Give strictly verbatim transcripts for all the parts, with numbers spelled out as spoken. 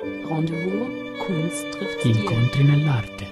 Incontri nell'arte.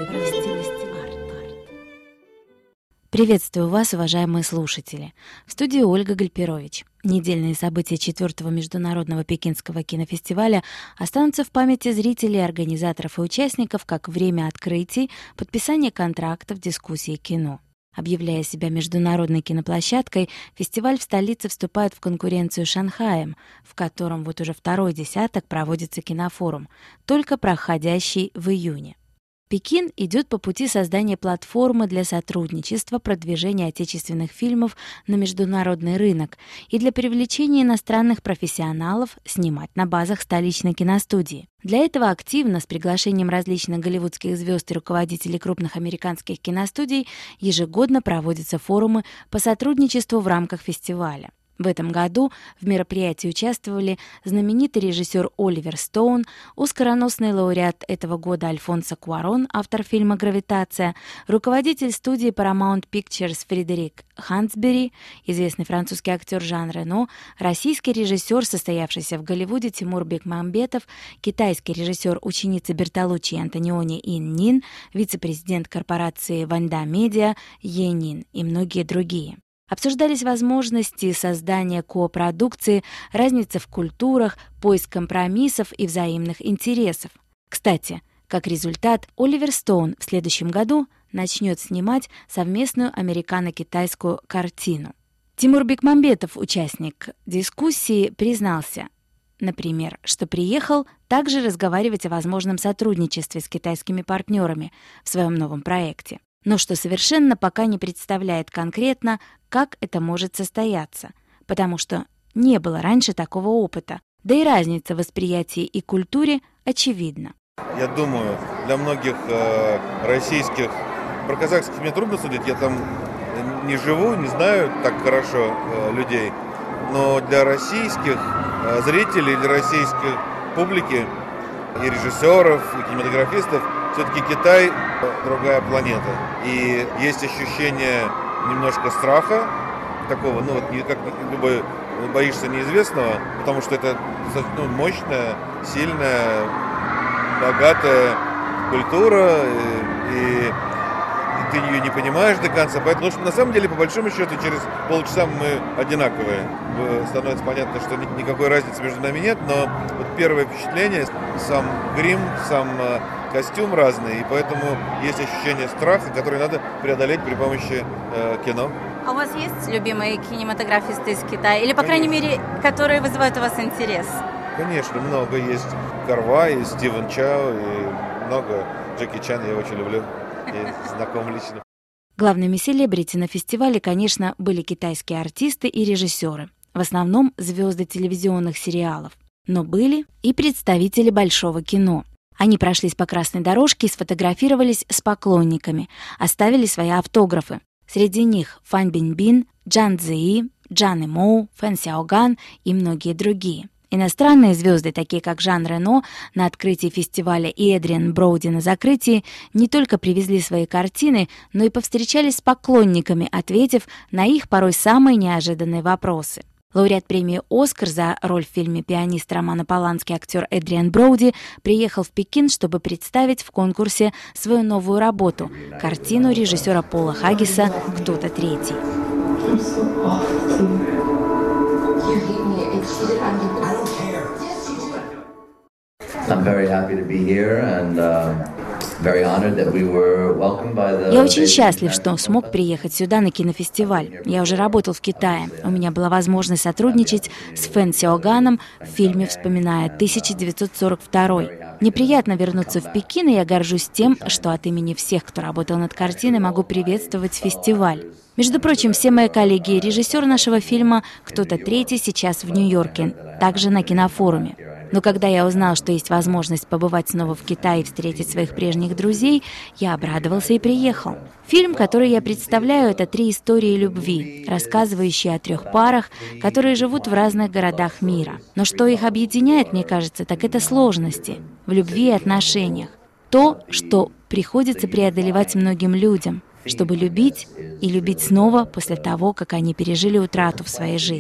Приветствую вас, уважаемые слушатели. В студии Ольга Гальперович. Недельные события четвертого международного пекинского кинофестиваля останутся в памяти зрителей, организаторов и участников как время открытий, подписания контрактов, дискуссий кино. Объявляя себя международной киноплощадкой, фестиваль в столице вступает в конкуренцию с Шанхаем, в котором вот уже второй десяток проводится кинофорум, только проходящий в июне. Пекин идет по пути создания платформы для сотрудничества, продвижения отечественных фильмов на международный рынок и для привлечения иностранных профессионалов снимать на базах столичной киностудии. Для этого активно, с приглашением различных голливудских звезд и руководителей крупных американских киностудий, ежегодно проводятся форумы по сотрудничеству в рамках фестиваля. В этом году в мероприятии участвовали знаменитый режиссер Оливер Стоун, оскароносный лауреат этого года Альфонсо Куарон, автор фильма «Гравитация», руководитель студии Paramount Pictures Фредерик Хансбери, известный французский актер Жан Рено, российский режиссер, состоявшийся в Голливуде Тимур Бекмамбетов, китайский режиссер, ученица Бертолуччи Антониони Ин Нин, вице-президент корпорации Ванда Медиа Е Нин и многие другие. Обсуждались возможности создания копродукции, разница в культурах, поиск компромиссов и взаимных интересов. Кстати, как результат, Оливер Стоун в следующем году начнет снимать совместную американо-китайскую картину. Тимур Бекмамбетов, участник дискуссии, признался, например, что приехал также разговаривать о возможном сотрудничестве с китайскими партнерами в своем новом проекте, но что совершенно пока не представляет конкретно, как это может состояться, потому что не было раньше такого опыта, да и разница в восприятии и культуре очевидна. Я думаю, для многих э, российских, про казахских мне трудно судить, я там не живу, не знаю так хорошо э, людей, но для российских э, зрителей, для российской публики и режиссеров, и кинематографистов все-таки Китай – другая планета. И есть ощущение немножко страха такого, ну вот как любой боишься неизвестного, потому что это ну, мощная, сильная, богатая культура, и, и ты ее не понимаешь до конца. Поэтому, потому что на самом деле, по большому счету, через полчаса мы одинаковые. Становится понятно, что никакой разницы между нами нет, но вот первое впечатление, сам грим, сам костюм разный, и поэтому есть ощущение страха, которое надо преодолеть при помощи э, кино. А у вас есть любимые кинематографисты из Китая? Или, по Конечно. крайней мере, которые вызывают у вас интерес? Конечно, много. Есть Карва, есть Стивен Чао, и много. Джеки Чан я очень люблю, и знаком лично. Главными селебрити на фестивале, конечно, были китайские артисты и режиссеры, в основном звезды телевизионных сериалов. Но были и представители большого кино. Они прошлись по красной дорожке и сфотографировались с поклонниками, оставили свои автографы. Среди них Фан Биньбин, Джан Цзии, Джан Имоу, Фэн Сяоган и многие другие. Иностранные звезды, такие как Жан Рено на открытии фестиваля и Эдриан Броуди на закрытии, не только привезли свои картины, но и повстречались с поклонниками, ответив на их порой самые неожиданные вопросы. Лауреат премии «Оскар» за роль в фильме «Пианист» Романа Полански актер Эдриан Броуди приехал в Пекин, чтобы представить в конкурсе свою новую работу – картину режиссера Пола Хаггиса «Кто-то третий». I'm very happy to be here and uh, very honored that we were welcomed by the... Я очень счастлив, что смог приехать сюда на кинофестиваль. Я уже работал в Китае. У меня была возможность сотрудничать с Фэн Сяоганом в фильме «Вспоминая тысяча девятьсот сорок второй». Мне приятно вернуться в Пекин, и я горжусь тем, что от имени всех, кто работал над картиной, могу приветствовать фестиваль. Между прочим, все мои коллеги и режиссер нашего фильма «Кто-то третий» сейчас в Нью-Йорке, также на кинофоруме. Но когда я узнал, что есть возможность побывать снова в Китае и встретить своих прежних друзей, я обрадовался и приехал. Фильм, который я представляю, это три истории любви, рассказывающие о трех парах, которые живут в разных городах мира. Но что их объединяет, мне кажется, так это сложности в любви и отношениях. То, что приходится преодолевать многим людям, чтобы любить и любить снова после того, как они пережили утрату в своей жизни.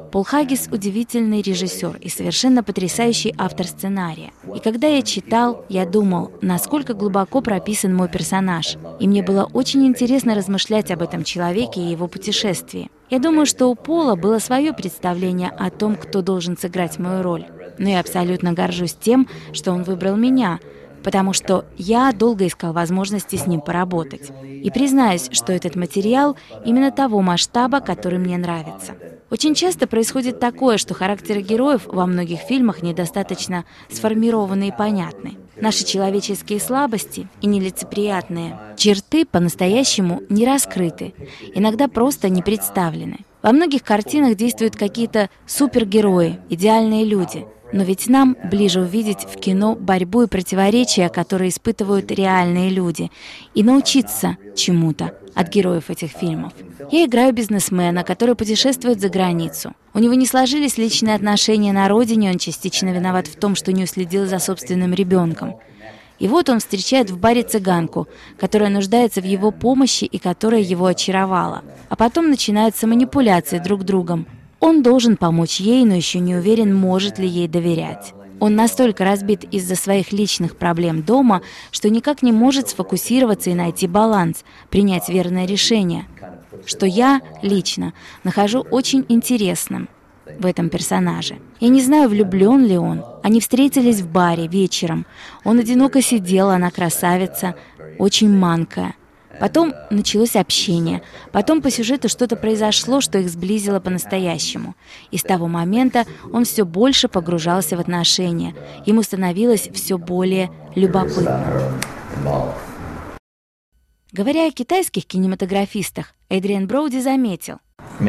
Пол Хаггис – удивительный режиссер и совершенно потрясающий автор сценария. И когда я читал, я думал, насколько глубоко прописан мой персонаж. И мне было очень интересно размышлять об этом человеке и его путешествии. Я думаю, что у Пола было свое представление о том, кто должен сыграть мою роль. Но я абсолютно горжусь тем, что он выбрал меня, потому что я долго искал возможности с ним поработать. И признаюсь, что этот материал именно того масштаба, который мне нравится. Очень часто происходит такое, что характеры героев во многих фильмах недостаточно сформированы и понятны. Наши человеческие слабости и нелицеприятные черты по-настоящему не раскрыты, иногда просто не представлены. Во многих картинах действуют какие-то супергерои, идеальные люди. Но ведь нам ближе увидеть в кино борьбу и противоречия, которые испытывают реальные люди, и научиться чему-то от героев этих фильмов. Я играю бизнесмена, который путешествует за границу. У него не сложились личные отношения на родине, он частично виноват в том, что не уследил за собственным ребенком. И вот он встречает в баре цыганку, которая нуждается в его помощи и которая его очаровала. А потом начинаются манипуляции друг другом. Он должен помочь ей, но еще не уверен, может ли ей доверять. Он настолько разбит из-за своих личных проблем дома, что никак не может сфокусироваться и найти баланс, принять верное решение, что я лично нахожу очень интересным в этом персонаже. Я не знаю, влюблен ли он. Они встретились в баре вечером. Он одиноко сидел, она красавица, очень манкая. Потом началось общение. Потом по сюжету что-то произошло, что их сблизило по-настоящему. И с того момента он все больше погружался в отношения. Ему становилось все более любопытно. Говоря о китайских кинематографистах, Эдриан Броуди заметил: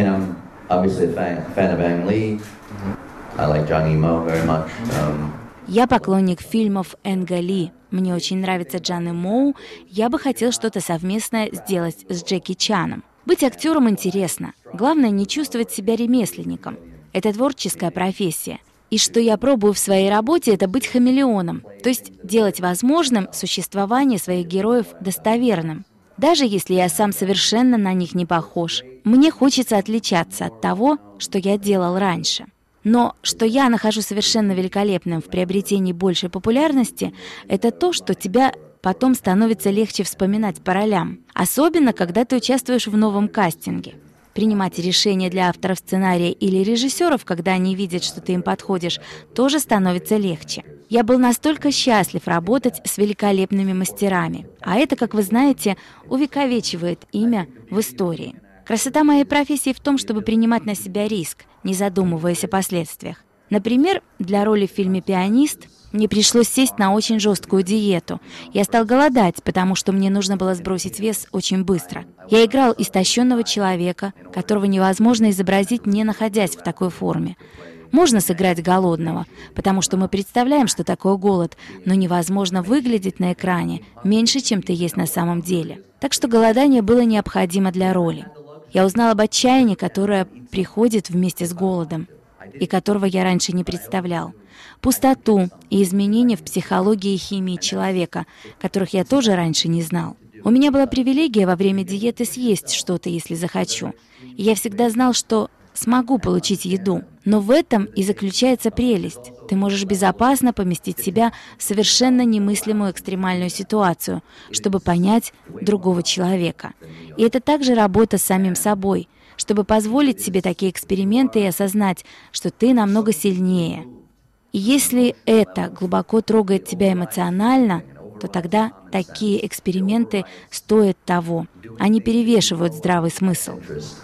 «Я поклонник фильмов Энга Ли. Мне очень нравится Джан Имоу. Я бы хотел что-то совместное сделать с Джеки Чаном. Быть актером интересно. Главное, не чувствовать себя ремесленником. Это творческая профессия. И что я пробую в своей работе, это быть хамелеоном, то есть делать возможным существование своих героев достоверным. Даже если я сам совершенно на них не похож, мне хочется отличаться от того, что я делал раньше. Но что я нахожу совершенно великолепным в приобретении большей популярности, это то, что тебя потом становится легче вспоминать по ролям, особенно когда ты участвуешь в новом кастинге. Принимать решения для авторов сценария или режиссеров, когда они видят, что ты им подходишь, тоже становится легче. Я был настолько счастлив работать с великолепными мастерами, а это, как вы знаете, увековечивает имя в истории. Красота моей профессии в том, чтобы принимать на себя риск, не задумываясь о последствиях. Например, для роли в фильме «Пианист» мне пришлось сесть на очень жесткую диету. Я стал голодать, потому что мне нужно было сбросить вес очень быстро. Я играл истощенного человека, которого невозможно изобразить, не находясь в такой форме. Можно сыграть голодного, потому что мы представляем, что такое голод, но невозможно выглядеть на экране меньше, чем ты есть на самом деле. Так что голодание было необходимо для роли. Я узнал об отчаянии, которое приходит вместе с голодом, и которого я раньше не представлял. Пустоту и изменения в психологии и химии человека, которых я тоже раньше не знал. У меня была привилегия во время диеты съесть что-то, если захочу. И я всегда знал, что смогу получить еду. Но в этом и заключается прелесть. Ты можешь безопасно поместить себя в совершенно немыслимую экстремальную ситуацию, чтобы понять другого человека. И это также работа с самим собой, чтобы позволить себе такие эксперименты и осознать, что ты намного сильнее. И если это глубоко трогает тебя эмоционально, то тогда такие эксперименты стоят того. Они перевешивают здравый смысл.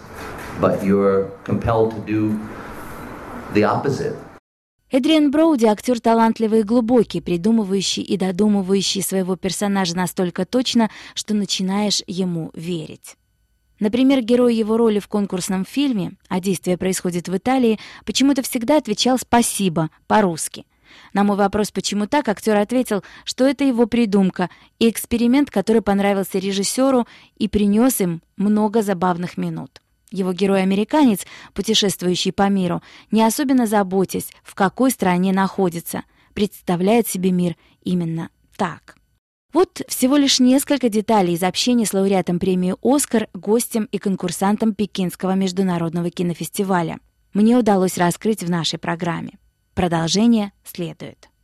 Эдриан Броуди — актер талантливый и глубокий, придумывающий и додумывающий своего персонажа настолько точно, что начинаешь ему верить. Например, герой его роли в конкурсном фильме, а действие происходит в Италии, почему-то всегда отвечал «спасибо» по-русски. На мой вопрос, почему так, актер ответил, что это его придумка и эксперимент, который понравился режиссеру и принес им много забавных минут. Его герой-американец, путешествующий по миру, не особенно заботясь, в какой стране находится, представляет себе мир именно так. Вот всего лишь несколько деталей из общения с лауреатом премии «Оскар», гостем и конкурсантом Пекинского международного кинофестиваля. мне удалось раскрыть в нашей программе. Продолжение следует.